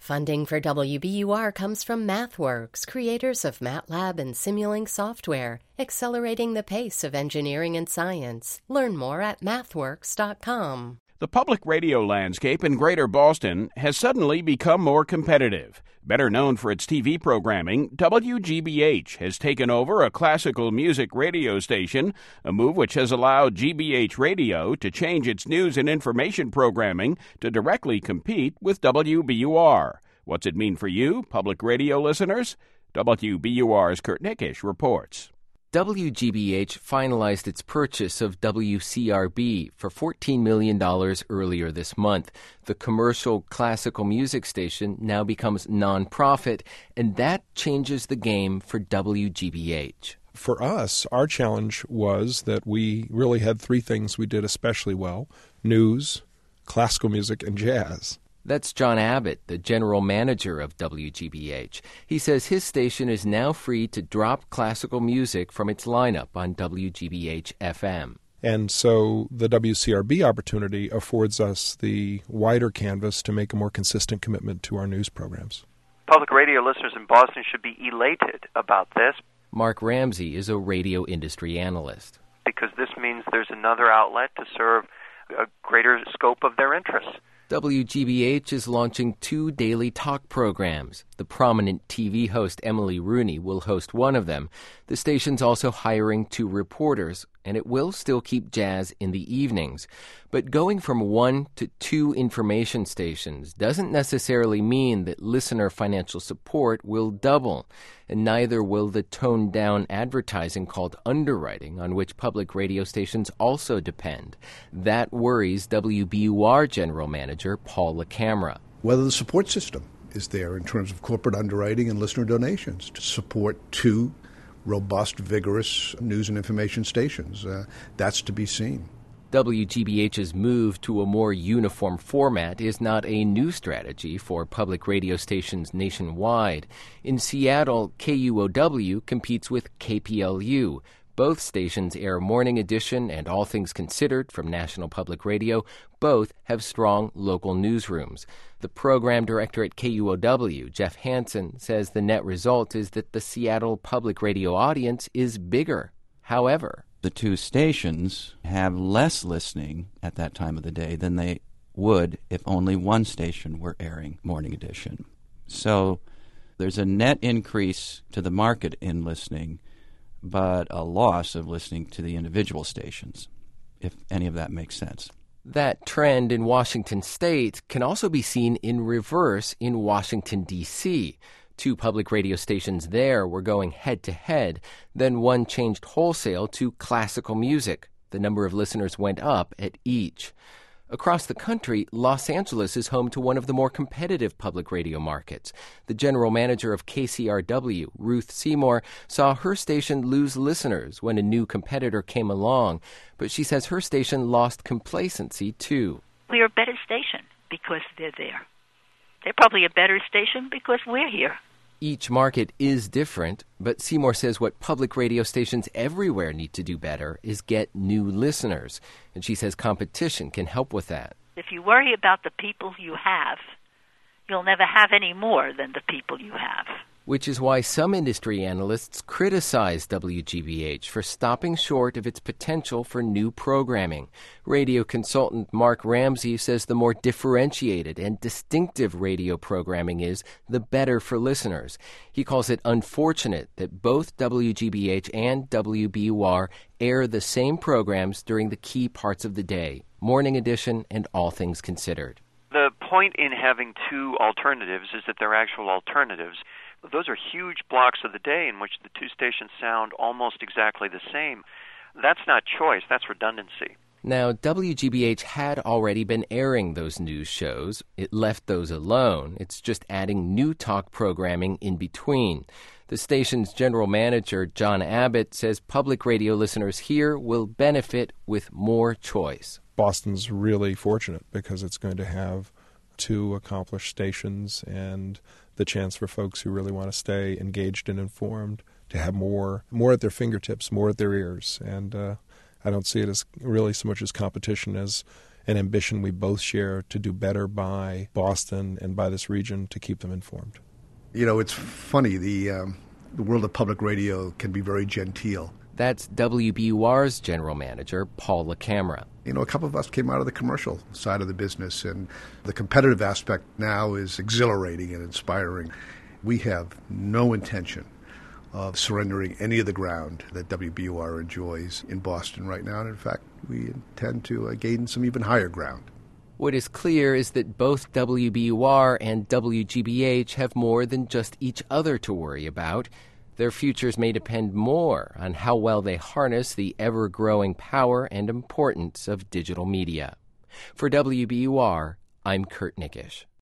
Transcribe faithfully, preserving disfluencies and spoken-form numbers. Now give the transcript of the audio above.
Funding for W B U R comes from MathWorks, creators of MATLAB and Simulink software, accelerating the pace of engineering and science. Learn more at mathworks dot com. The public radio landscape in Greater Boston has suddenly become more competitive. Better known for its T V programming, W G B H has taken over a classical music radio station, a move which has allowed G B H Radio to change its news and information programming to directly compete with W B U R. What's it mean for you, public radio listeners? W B U R's Kurt Nickish reports. W G B H finalized its purchase of W C R B for fourteen million dollars earlier this month. The commercial classical music station now becomes nonprofit, and that changes the game for W G B H. For us, our challenge was that we really had three things we did especially well: news, classical music, and jazz. That's John Abbott, the general manager of W G B H. He says his station is now free to drop classical music from its lineup on W G B H F M. And so the W C R B opportunity affords us the wider canvas to make a more consistent commitment to our news programs. Public radio listeners in Boston should be elated about this. Mark Ramsey is a radio industry analyst. Because this means there's another outlet to serve a greater scope of their interests. W G B H is launching two daily talk programs. The prominent T V host Emily Rooney will host one of them. The station's also hiring two reporters, and it will still keep jazz in the evenings. But going from one to two information stations doesn't necessarily mean that listener financial support will double, and neither will the toned-down advertising called underwriting, on which public radio stations also depend. That worries W B U R General Manager Paul LaCamera. Whether the support system is there in terms of corporate underwriting and listener donations to support two robust, vigorous news and information stations. Uh, that's to be seen. W G B H's move to a more uniform format is not a new strategy for public radio stations nationwide. In Seattle, K U O W competes with K P L U. Both stations air Morning Edition and All Things Considered from National Public Radio. Both have strong local newsrooms. The program director at K U O W, Jeff Hansen, says the net result is that the Seattle public radio audience is bigger. However, the two stations have less listening at that time of the day than they would if only one station were airing Morning Edition. So there's a net increase to the market in listening, but a loss of listening to the individual stations, if any of that makes sense. That trend in Washington state can also be seen in reverse in Washington, D C Two public radio stations there were going head-to-head. Then one changed wholesale to classical music. The number of listeners went up at each. Across the country, Los Angeles is home to one of the more competitive public radio markets. The general manager of K C R W, Ruth Seymour, saw her station lose listeners when a new competitor came along, but she says her station lost complacency, too. We're a better station because they're there. They're probably a better station because we're here. Each market is different, but Seymour says what public radio stations everywhere need to do better is get new listeners. And she says competition can help with that. If you worry about the people you have, you'll never have any more than the people you have. Which is why some industry analysts criticize W G B H for stopping short of its potential for new programming. Radio consultant Mark Ramsey says the more differentiated and distinctive radio programming is, the better for listeners. He calls it unfortunate that both W G B H and W B U R air the same programs during the key parts of the day, Morning Edition and All Things Considered. The point in having two alternatives is that they're actual alternatives. Those are huge blocks of the day in which the two stations sound almost exactly the same. That's not choice, that's redundancy. Now, W G B H had already been airing those news shows. It left those alone. It's just adding new talk programming in between. The station's general manager, John Abbott, says public radio listeners here will benefit with more choice. Boston's really fortunate because it's going to have two accomplished stations and the chance for folks who really want to stay engaged and informed to have more more at their fingertips, more at their ears. And uh, I don't see it as really so much as competition as an ambition we both share to do better by Boston and by this region to keep them informed. You know, it's funny, the, um, the world of public radio can be very genteel. That's W B U R's general manager, Paul LaCamera. You know, a couple of us came out of the commercial side of the business, and the competitive aspect now is exhilarating and inspiring. We have no intention of surrendering any of the ground that W B U R enjoys in Boston right now, and in fact, we intend to uh, gain some even higher ground. What is clear is that both W B U R and W G B H have more than just each other to worry about. Their futures may depend more on how well they harness the ever-growing power and importance of digital media. For W B U R, I'm Kurt Nickish.